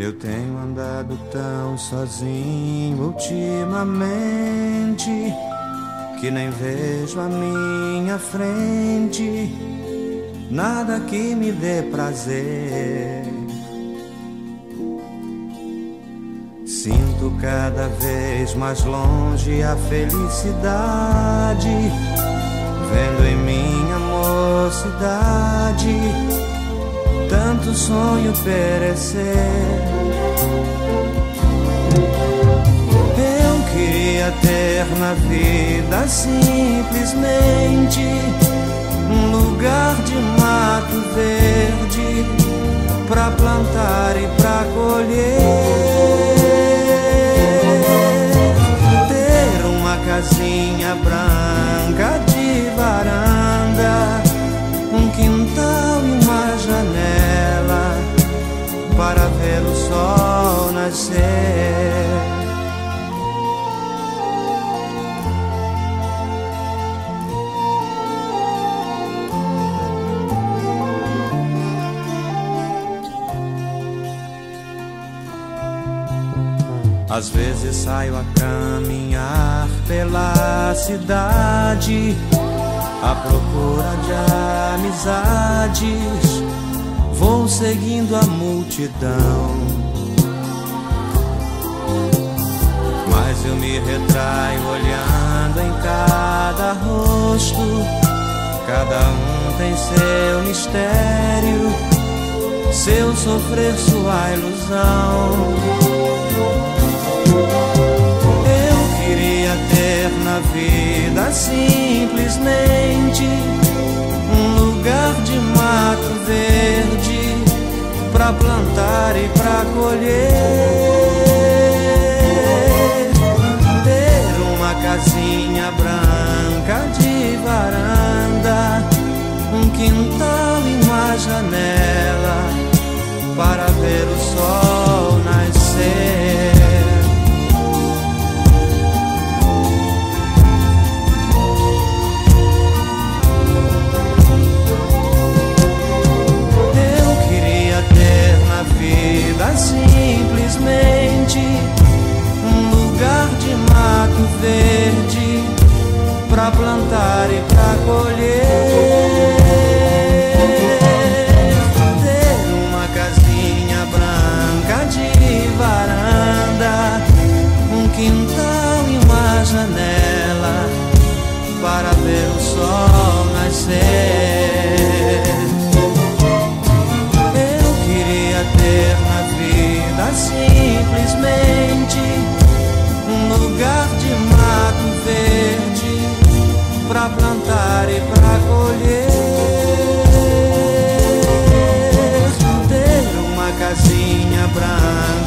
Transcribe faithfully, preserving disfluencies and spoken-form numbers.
Eu tenho andado tão sozinho ultimamente que nem vejo à minha frente nada que me dê prazer. Sinto cada vez mais longe a felicidade, vendo em minha mocidade tanto sonho perecer. Eu queria ter na vida simplesmente um lugar de mato verde pra plantar e pra colher, ter uma casinha branca de varanda, um quintal e uma janela para ver o sol nascer. Às vezes saio a caminhar pela cidade à procura de amizades, vou seguindo a multidão, mas eu me retraio olhando em cada rosto. Cada um tem seu mistério, seu sofrer, sua ilusão. Eu queria ter na vida simplesmente um lugar de mato verde pra plantar e pra colher, ter uma casinha branca de varanda, um quintal e uma janela para ver o sol nascer. Simplesmente um lugar de mato verde pra plantar e pra colher, ter uma casinha branca de varanda, um quintal e uma janela para ver o sol nascer. Eu queria ter na vida simplesmente um lugar de mato verde pra plantar e pra colher, ter uma casinha branca